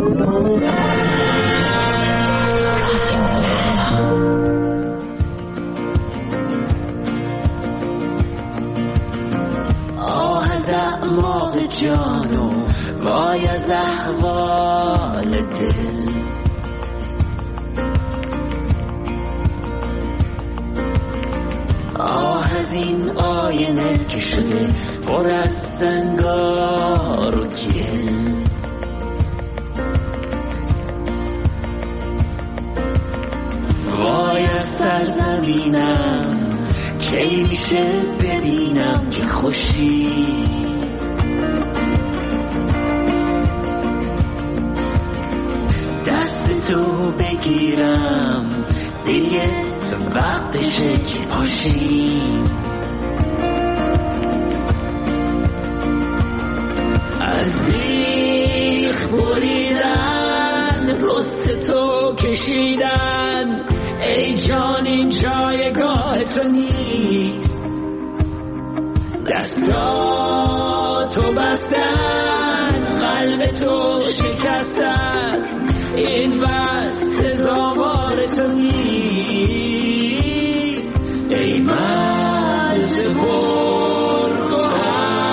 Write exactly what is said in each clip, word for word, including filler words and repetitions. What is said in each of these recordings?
آه از اعماق جانو وای از احوال دل، آه از این آینه که شده پر از سنگار و گل. وای از سرزمینم کی میشه ببینم که خوشی، دست تو بگیرم دیگه وقتشه که پاشیم. از بیخ بریدن رست تو کشیدن، ای جان این جایگاه تو نیست، دستاتو بستن قلب تو شکستن، این وصف زاوار تو نیست، ای مرز پرگوهر.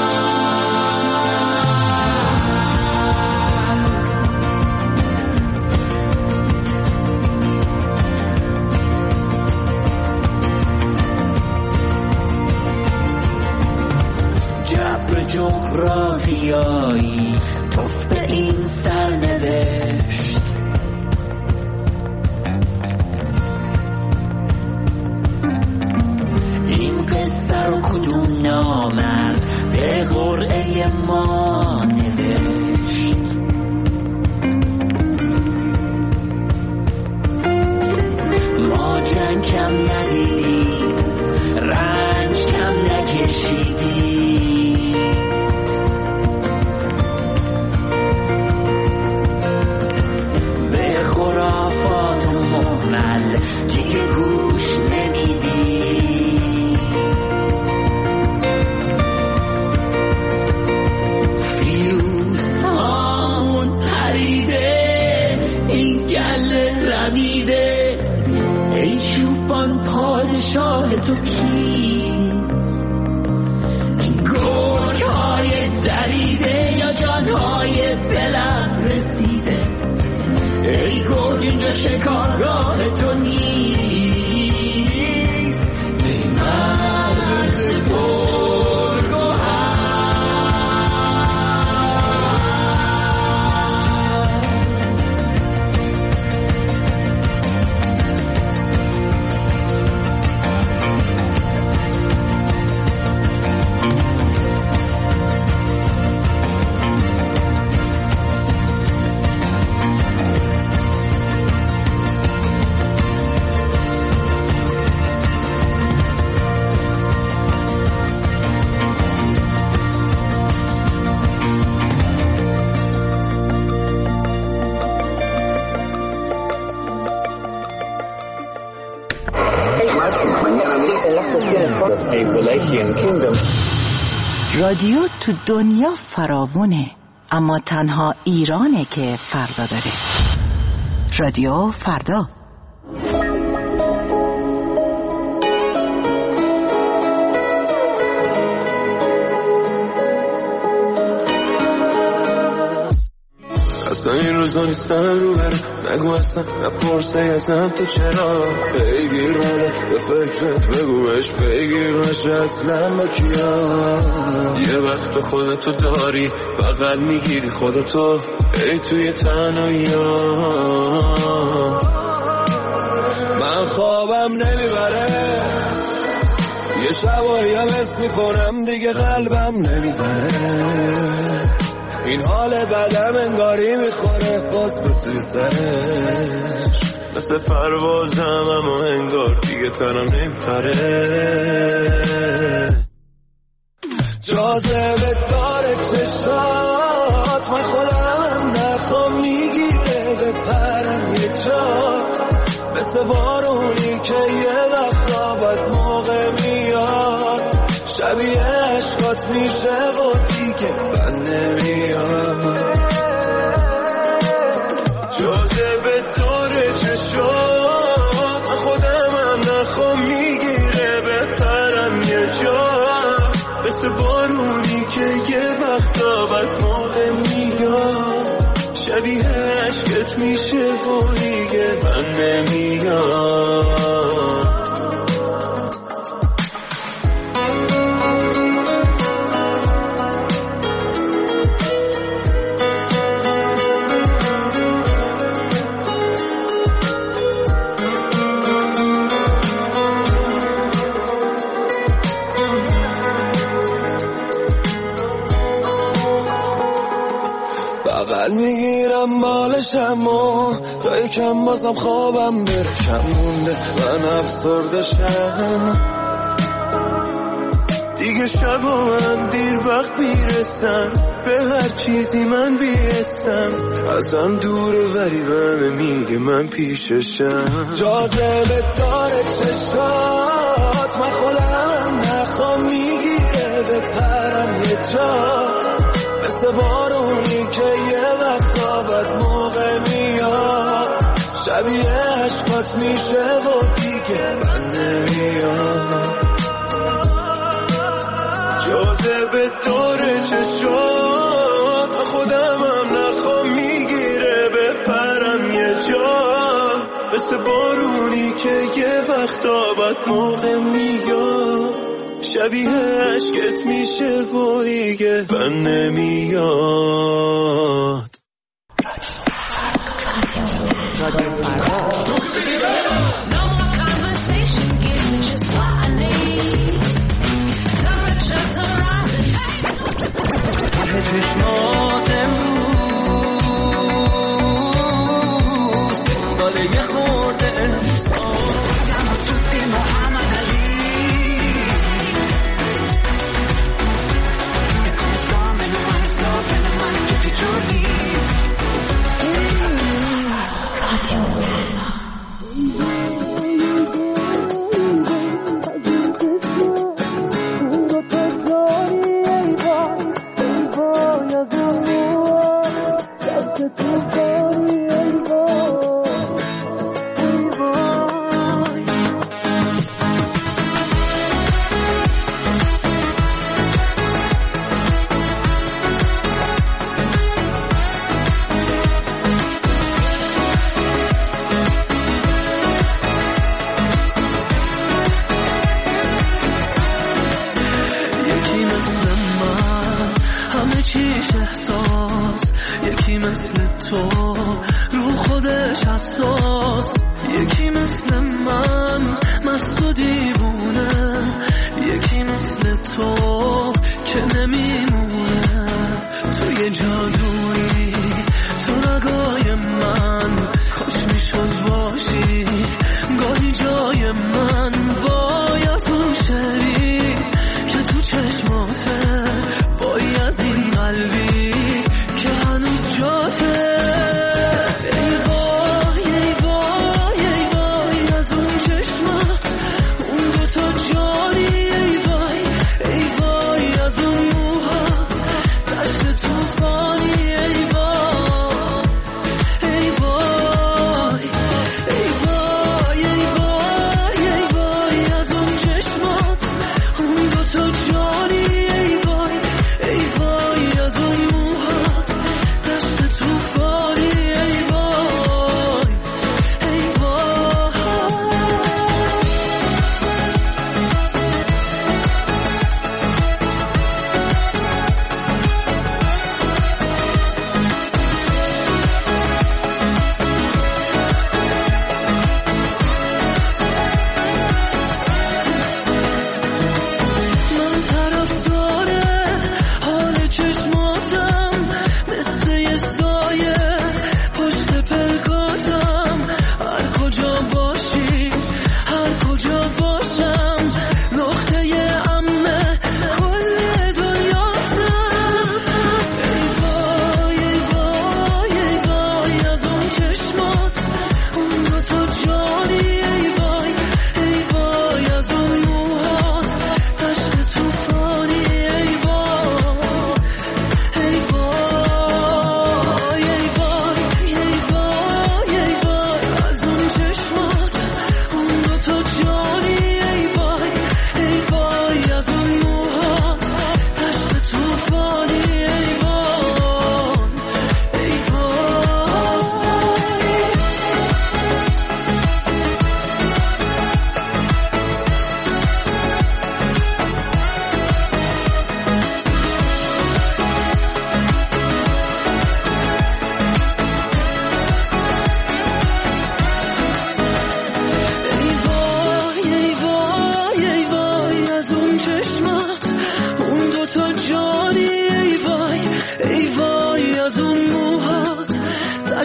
جبر جغرافیایی توف به این سرنوشت، این قصه رو کدوم نامرد به قرعه ما نوشت. ما جنگ کم ندیدیم، رنج کم نکشیدیم، به خرافات و مهمل دیگه گوش نمیدیم. فیوز هامون پریده، این گله رمیده، ای چوبان پادشاه تو کیست؟ این گرگ های دریده یا جان های بلند رسیده، ای گرگ اینجا شکارگاه تو نیست، ای مرز پرگوهر. رادیو تو دنیا فراوونه، اما تنها ایرانه که فردا داره. رادیو فردا. اصلا این روزا نیستن رو بره، نگو اصلا نپرسه ازم تو چرا. بگیر منه به فکرت بگو بهش بگیر نشه اصلا با کیا. یه وقت خودتو داری بغل میگیری خودتو، ای توی تنهایی من خوابم نمیبره، یه شبایی هم حس میکنم دیگه قلبم نمیزنه، این حال بدم انگاری میخوره باز به توی سرش، مثل پروازم اما انگار دیگه تنم نمیپره. جاذبه دار چشات من خودم نخوام میگیره بپرم یه جا، مثل بارونی که یه وقتا باید موقع میاد، شبیه عشقات میشه و دیگه من نمیام. اشکت میشه و دیگه من نمیاد. بغل میگیرم بالشم و تا یکم بازم خوابم بره، کم مونده من افسردشم دیگه. شب و من دیر وقت میرسم به هر چیزی من بیستم، ازم دوره ولی بهمه میگه من پیششم. جاذبه داره چشات من خودم نخوام میگیره بپرم یه جا، مثل بارونی که یه وقتا بد موقع میاد، شبیه عشقات میشه و دیگه من نمیاد. جاذبه دوره چشات خودم هم نخوام میگیره بپرم یه جا، مثل بارونی که یه وقتا بد موقع میاد، شبیه عشقت میشه و دیگه من نمیاد. چشمات امروز دنبال یه خورده احساس توی محمد علی دامن من دامن من توی جوری چیش احساس، یکی مثل تو رو خودش حساس، یکی مثل من مست و دیوونه، یکی مثل تو که نمیمونه. تو یه جادویی تو رگای من، کاش میشد باشی گاهی جای من، وای از اون شعری که تو چشماته، وای از این قلبی که هنوز جاته. ای وای ای وای ای وای از اون چشمات، اون دوتا جانی، ای وای ای وای از اون موهات، دشت توفانی، ای وای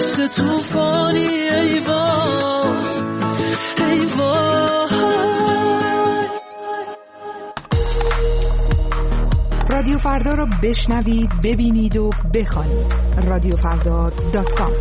مثل توفانی ای وای ای وای. رادیو فردا رو بشنوید، ببینید و بخوانید. رادیو فردا دات کام.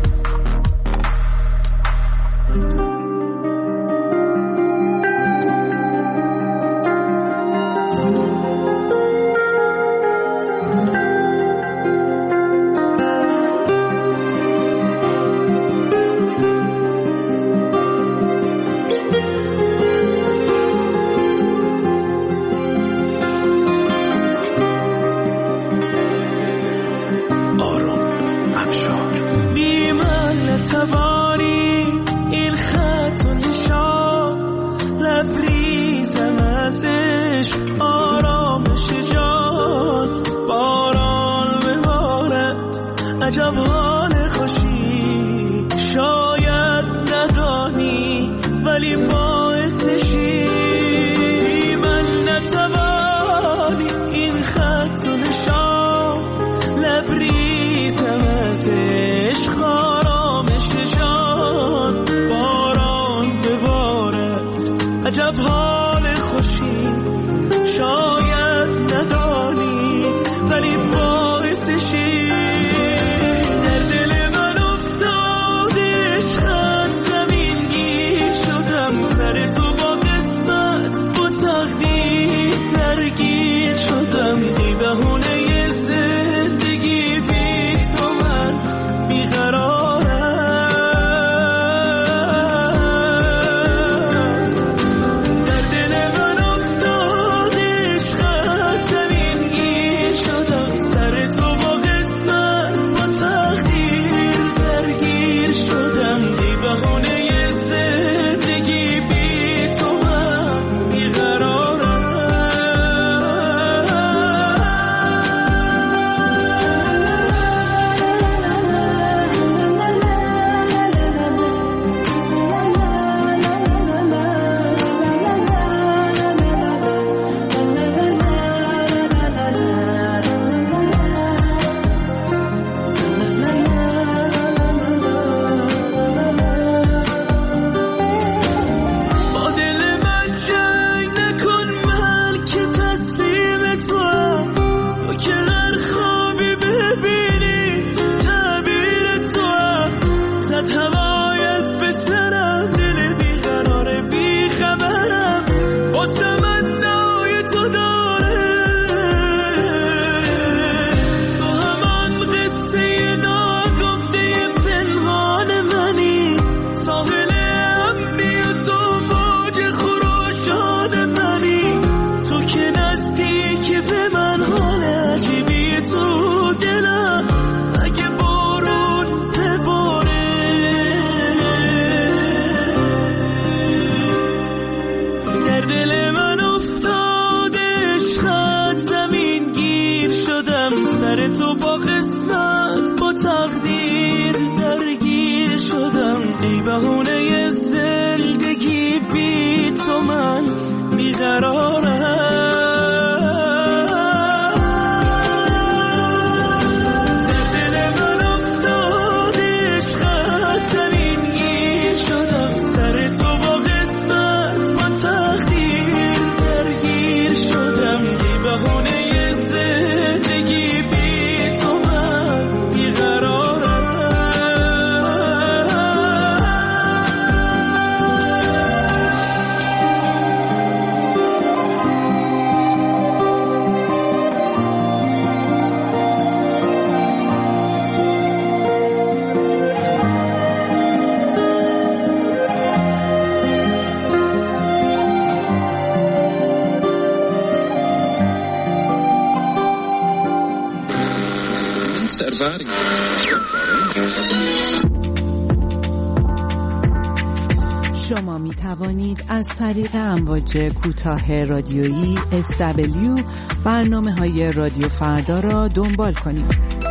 شما می توانید از طریق امواج کوتاه رادیویی اس دبلیو برنامه های رادیو فردا را دنبال کنید.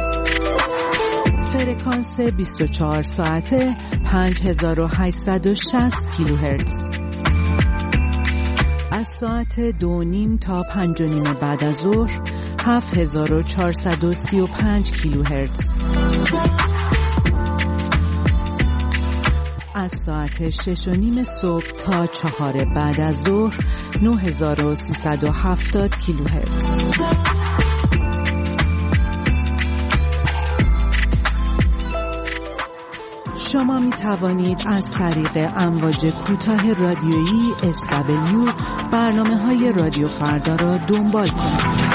فرکانس بیست و چهار ساعته پنج هزار و هشتصد و شصت کیلوهرتز. از ساعت دو نیم تا پنج و نیم بعد از ظهر هفت هزار و چهارصد و سی و پنج کیلوهرتز. از ساعت شش و نیم صبح تا چهار بعد از ظهر نه هزار و سیصد و هفتاد کیلوهرتز. شما می توانید از طریق امواج کوتاه رادیویی اس دبلیو برنامه های رادیو فردا را دنبال کنید.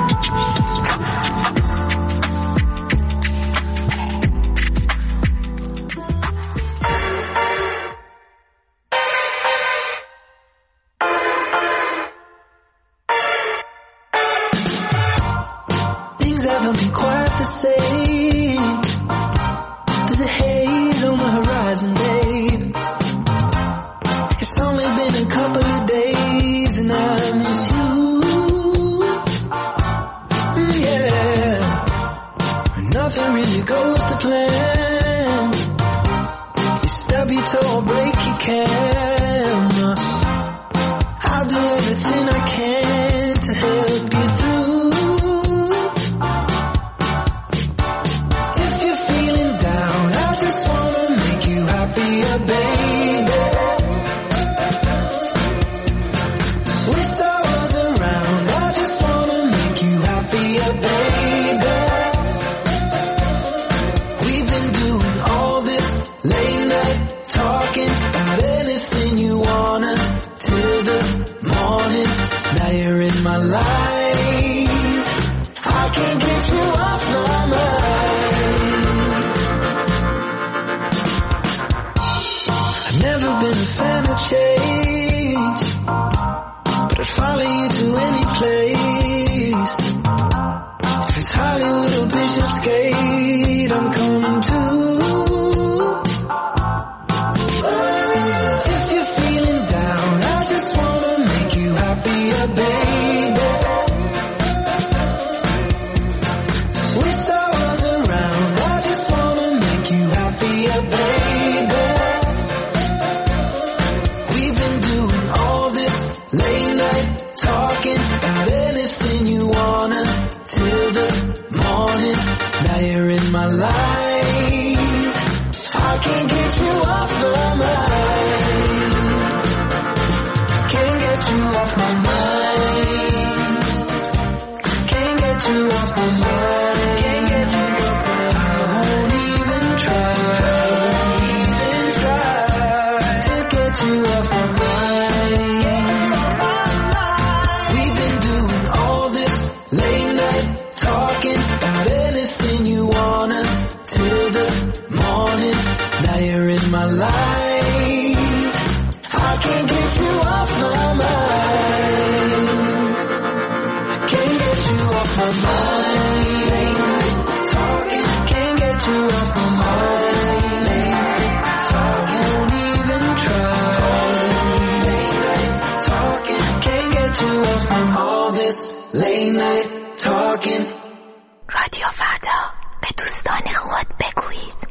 رادیو فردا، به دوستان خود بگویید.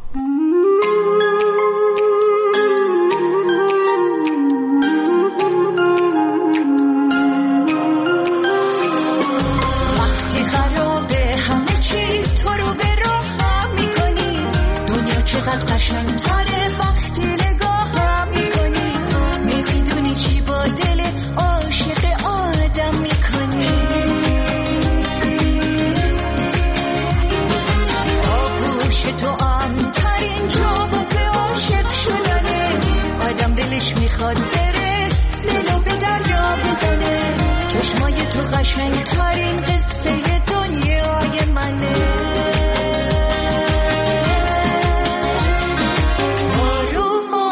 وقتی خرابه همه چی تو رو به راه میکنی، دنیا چقدر قشنگ‌تره وقتی نگاه میکنی، میدونی چی با دلت عاشق آدم میکنی. تو امترین جا واسه عاشق شدنه، آدم دلش میخواد بره دلو به دریا بزنه، چشمای تو قشنگترین قصه دنیای منه. آروم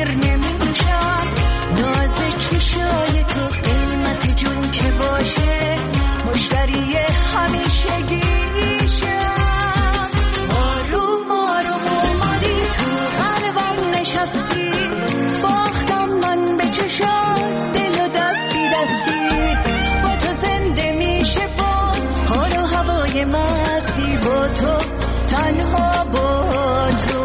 سیر نمیشم ناز چشای تو قیمت جون که باشه مشتری همیشگیشم آروم آروم اومدی تو قلبم نشستی باختم من به چشات دل و دستی دستی با تو زنده میشه با حال و هوای مستی با تو تنها با تو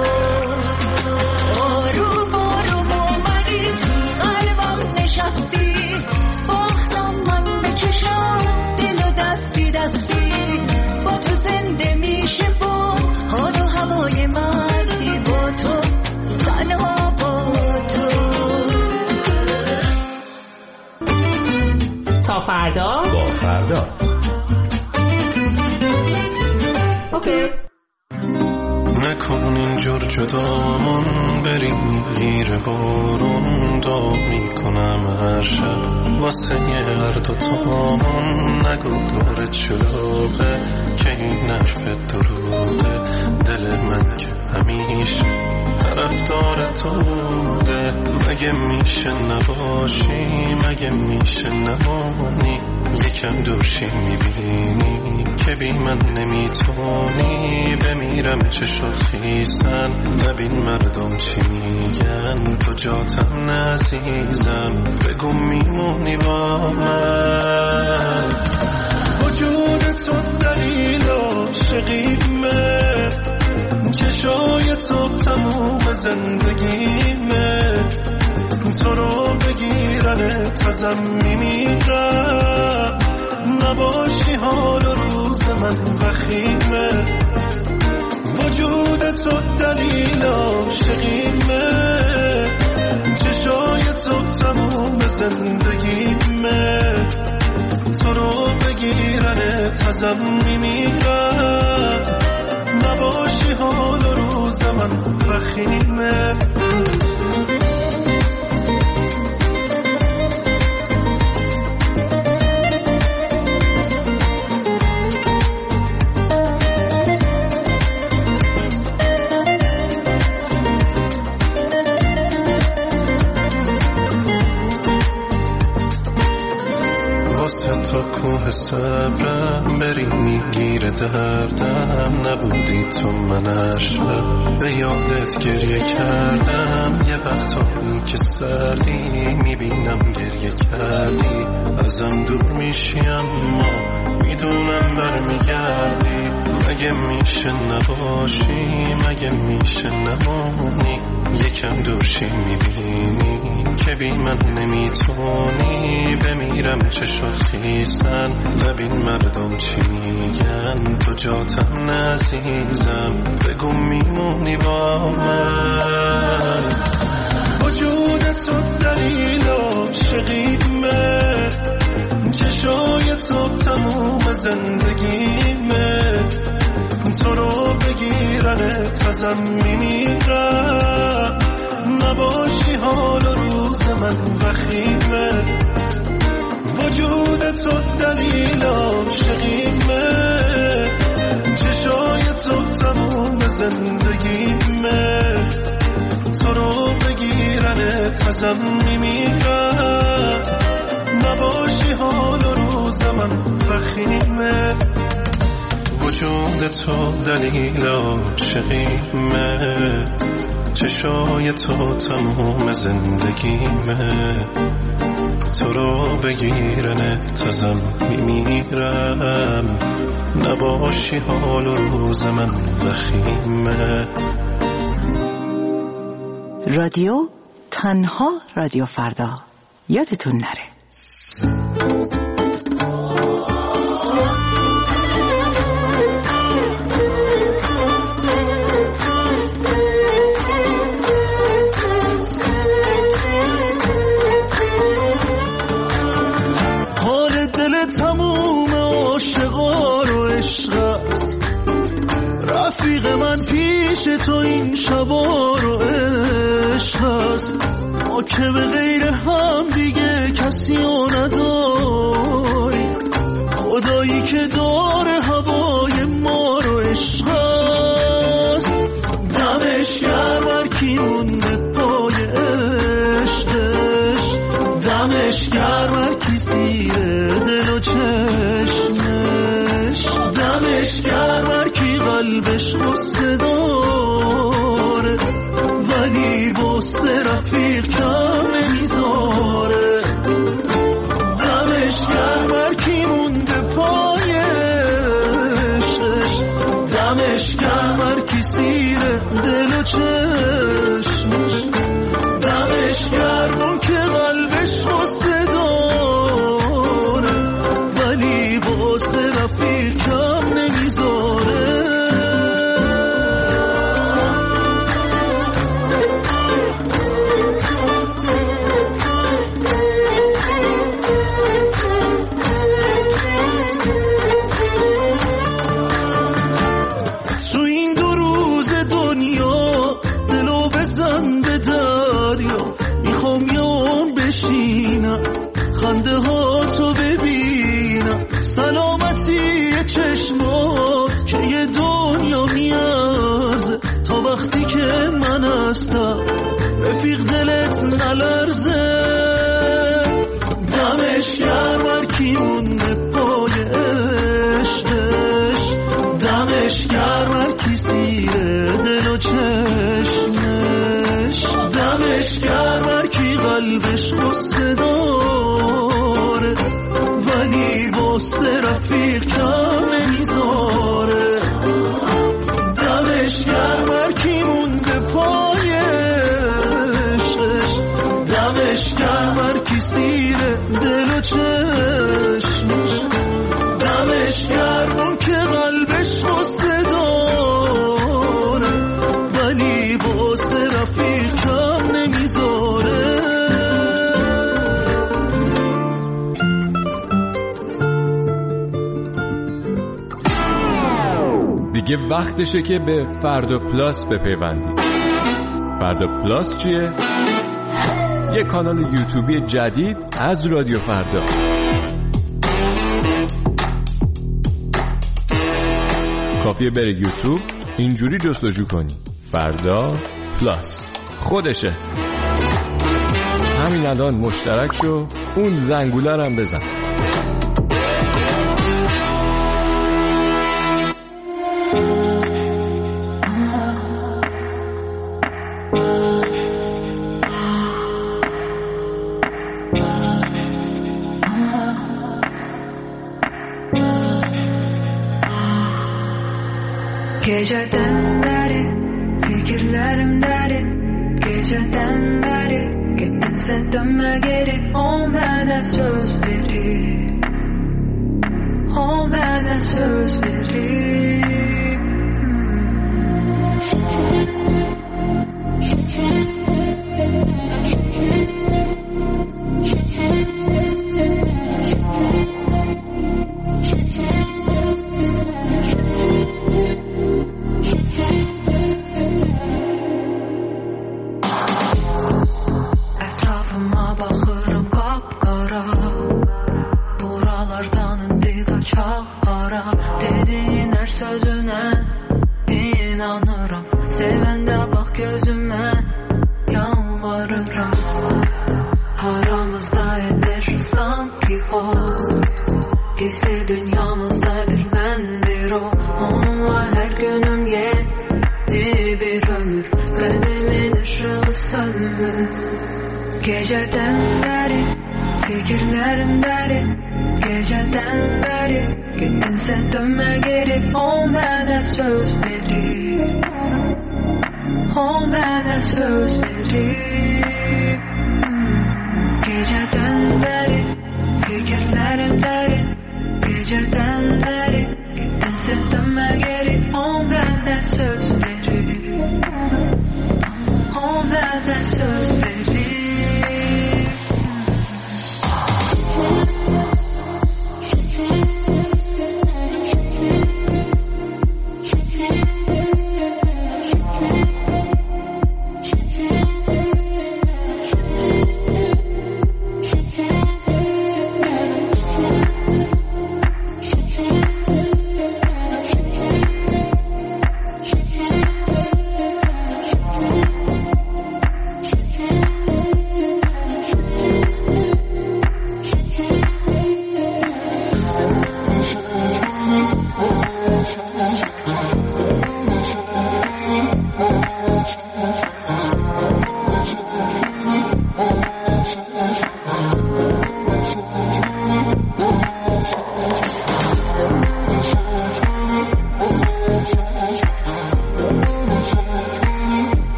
آروم آروم اومدی تو قلبم نشستی باختم من به چشات دل و دستی دستی با تو زنده میشه با حال و هوای مستی با تو تنها با تو تا فردا با فردا اوکی. نکن اینجور جدامون بریم گیر بارون دا میکنم هر شب واسه هر دوتامون نگو دورت شلوغه که این نرفت دروغه دل من که همیشه طرفدار تو بوده مگه میشه نباشی مگه میشه نمانی یکم دورشی میبینی که بی من نمیتونی بمیرم چه شد خیسن نبین مردم چی میگن تو جاتم نعزیزم بگو میمونی با من وجود تو دلیل عاشقیمه چشای تو تموم زندگیمه تو رو بگیرن تازم میمیرم نباشی حال و روز من وخیمه وجود تو دلیل عاشقیمه چشای تو تموم زندگیمه تو رو بگیرن تازم میمیرم نباشی حال و روز من وخیمه تو کوه صبرم بری میگیر دردم نبودی تو من هر شب به یادت گریه کردم یه وقتایی که سردی میبینم گریه کردی ازم دور میشی اما میدونم برمیگردی مگه میشه نباشی مگه میشه نمونی یکم دورشی میبینی که بی من نمیتونی بمیرم چه شد خیسن نبین مردم چی میگن تو جاتم نعزیزم بگو میمونی با من وجود تو دلیل عاشقیمه چشای تو تموم زندگیمه تو رو بگیرن تازم میمیرم نباشی حال و روز من وخیمه وجود تو دلیل عاشقیمه چشای تو تموم زندگیمه تو رو بگیرن تازم میمیرم نباشی حال و روز من وخیمه وجود تو دلیل عاشقیمه چشای تو تموم زندگیمه تو رو بگیرن تازم میمیرم نباشی حال و روز من وخیمه رادیو تنها رادیو فردا یادتون نره تو این شبا رو عشق هست ما که به غیر هم دیگه کسی رو نداری خدایی که داره هوای ما رو عشق هست دمش گرم هر کی مونده پای قصه داره، ولی واسه رفیق کم نمیذاره. دمش گرم هر کی مونده پایشش، دمش گرم هر کی سیره دل و چشمش، دمش گرم اون که قلبش واسه داره، ولی واسه رفیق کم نمیذاره. تو این دو روز دنیا دلو بزن به دریا، میخوام یام بشینم خنده ها تو ببینم، سلامتی چشمات که یه دنیا میارزه، تا وقتی که من هستم رفیق دلت نلرزه. دمش گرم هر کی مونده پای عشقش، دمش گرم هر کی سیره دل و چشمش، دمش گرم هر کی قلبش قصه داره، ولی واسه رفیق کم نمیذاره. دمش گرم هر کی مونده پای عشقش، دمش گرم هر کی سیره دل و چشمش، دمش گرم اون که قلبش قصه داره، ولی واسه رفیق کم نمیذاره. دیگه وقتشه که به فردا پلاس بپیوندید. فردا پلاس چیه؟ یه کانال یوتیوبی جدید از رادیو فردا. کافیه بری یوتیوب اینجوری جستجو کنی فردا پلاس، خودشه. همین الان مشترک شو، اون زنگوله رو هم بزن. Geceden beri fikirlerim derin, geceden beri gittinse dönme geri. On benden söz verir, on benden söz verir. Geceden beri fikirlerim derin, geceden beri gittinse dönme geri. On benden söz verir, on benden söz verir. Geceden beri fikirlerim derin, geceden beri gittinse dönme geri. On benden söz verir, on benden söz verir.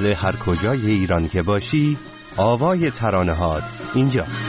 مثل هر کجای ایران که باشی، آوای ترانه‌هات اینجاست.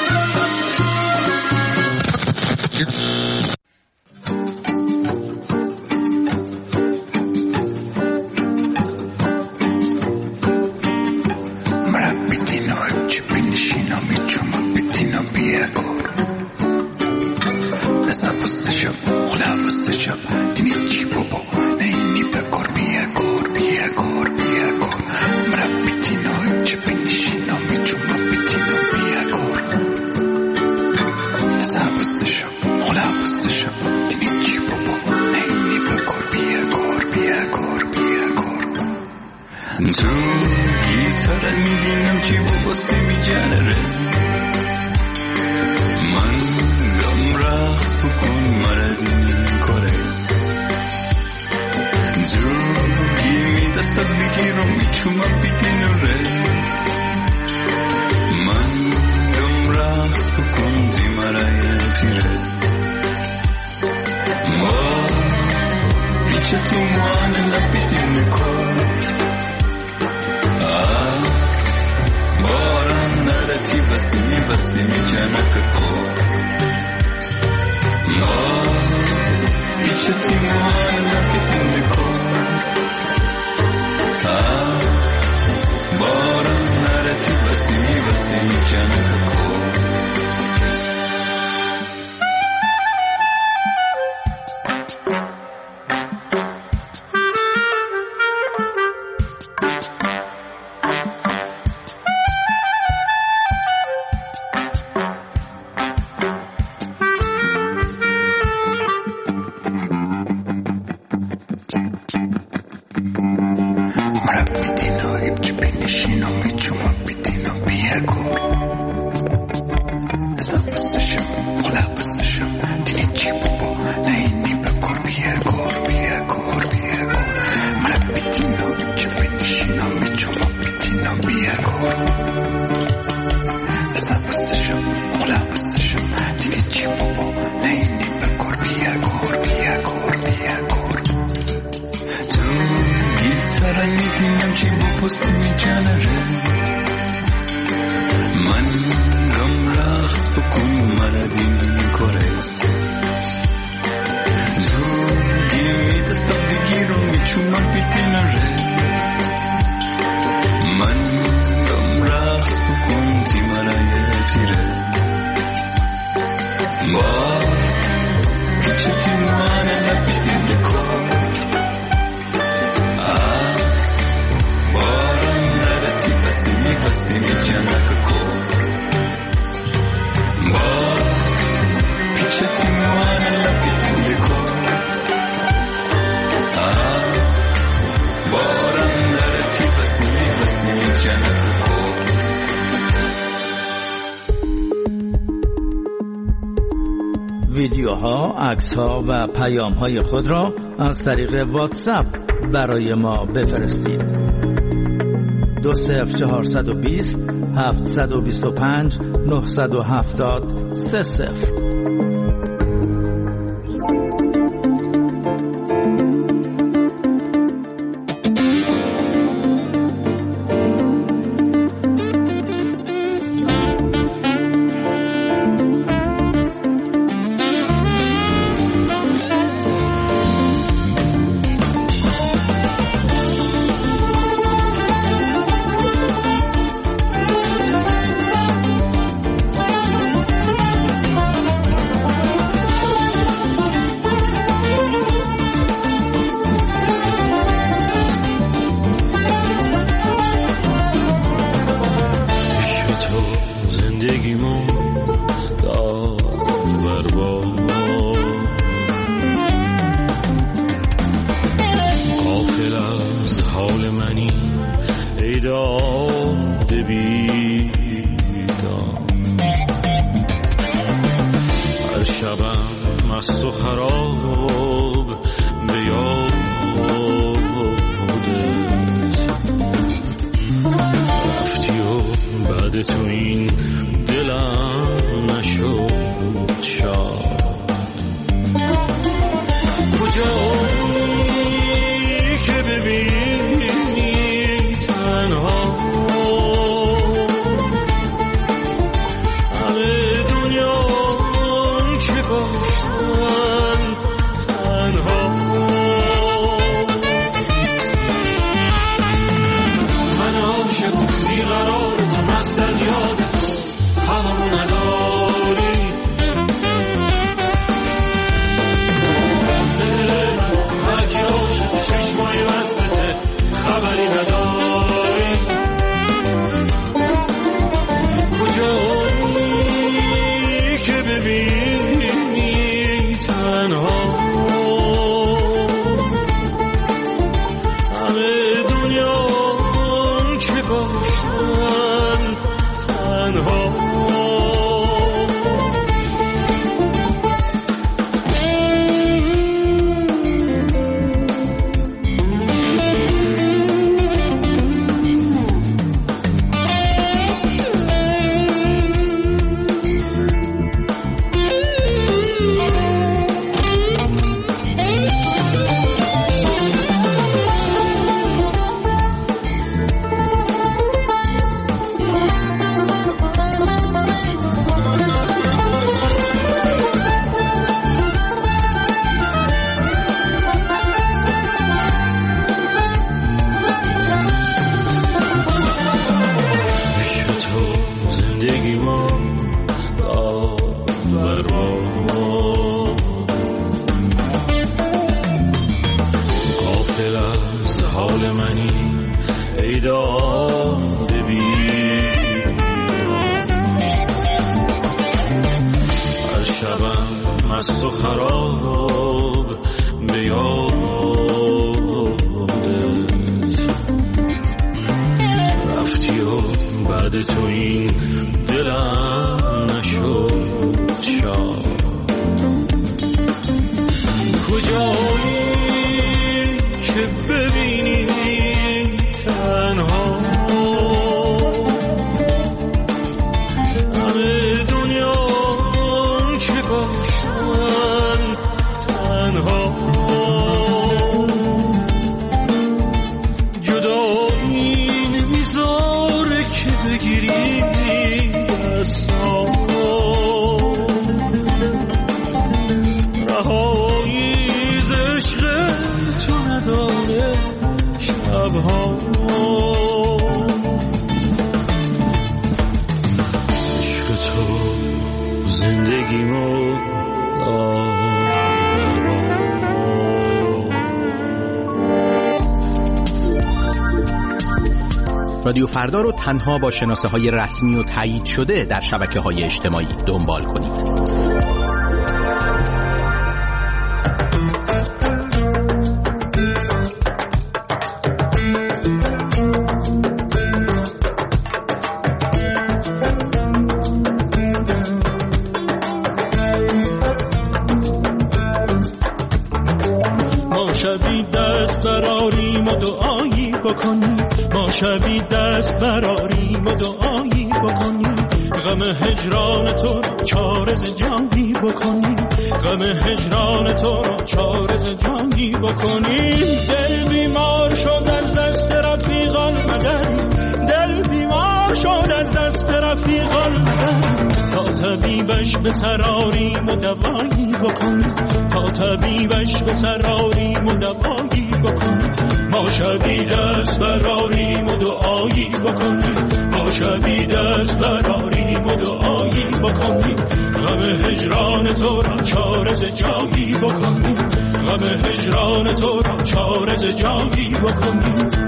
ویدیوها، عکس‌ها و پیام‌های خود را از طریق واتساپ برای ما بفرستید. دو صفر چهارصد و بیست هفتصد و بیست و پنج نهصد و هفتاد سه صفر. کجایی که ببینی مال منی ای داده بی هر شبم مست و خراب به یادت رفتی و بعد تو این دلم نشد شاد کجایی که ببینی تنها همه دنیا که باشن تنها جدایی نمیذاره که بگیری دستا رهایی ز عشق تو نداره شبها عشق تو زندگیمو رادیو فردا رو تنها با شناسه های رسمی و تایید شده در شبکه های اجتماعی دنبال کنید. ما شبی دست براریم و دعایی بکنیم ما شبی دست براریم و دعایی بکنیم غم هجران تو را چارز جانی بکنیم غم هجران تو را چارز جانی بکنیم دل بیمار شد از دست رفیقان مدد دل بیمار شد از دست رفیقان مدد تا طبیبش به سراریم و دوایی بکنیم تا طبیبش به سراریم و دوایی بکنیم ما شبی دست براریم و دعایی بکنیم ما شبی دست براریم و دعایی بکنیم غم هجران تو را چارز جایی بکنیم غم هجران تو را چارز جایی بکنیم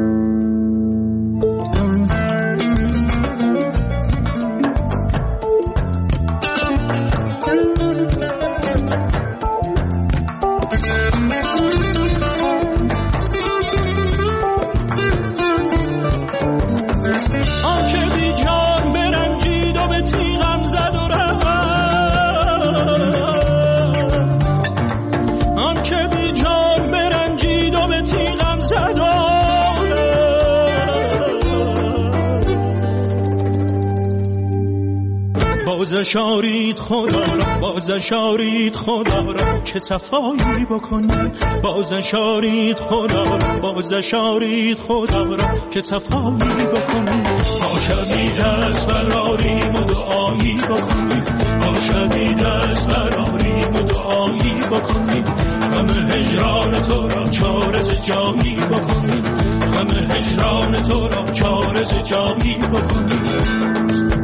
بازشارید خدا را بازشارید خدا را که صفایی بکنیم بازشارید خدا را بازشارید خدا را که صفایی بکنیم ما شبی دست براریم و دعایی بکنیم ما شبی دست براریم و دعایی بکنیم غم هجران تو را چارز جایی بکنیم غم هجران تو را چارز جایی بکنیم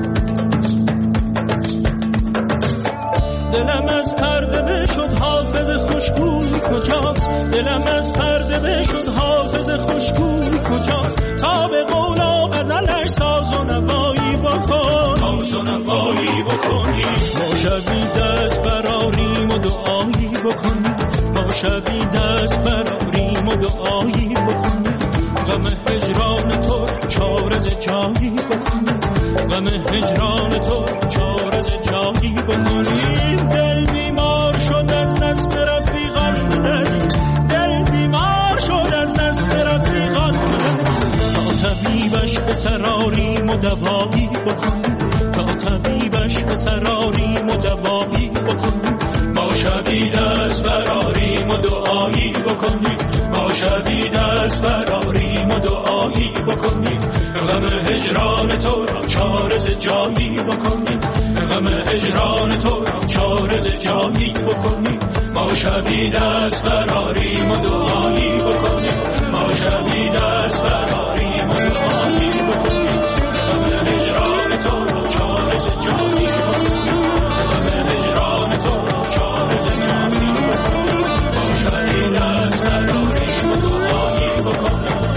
دلم از پرده بشد حافظ خوشگوی کجاست دلم از پرده بشد حافظ خوشگوی کجاست تا به قول و غزلش ساز و نوایی بکن ساز و نوایی بکنی ما شبی دست براریم و دعایی بکنیم ما شبی دست براریم و دعایی بکنیم غم هجران تو چارز جایی بکنیم غم هجران تو چارز جایی بکنیم دل بیمار شد از دست رفیقان مدد دل بیمار شد از دست رفیقان مدد تا طبیبش به سراریم و دوایی بکنیم تا طبیبش به سراریم و دوایی بکنیم ما شبی دست براریم و دعایی بکنیم ما شبی دست براریم و دعایی بکنیم غم هجران تو را چارز جایی بکنیم غم هجران تو را چارز جایی بکنیم ما شبی دست براریم و دعایی بکنیم ما شبی دست براریم و دعایی بکنیم غم هجران تو را چارز جایی بکنیم غم هجران تو را چارز جایی بکنیم ما شبی دست براریم و دعایی بکنیم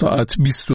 ساعت بیست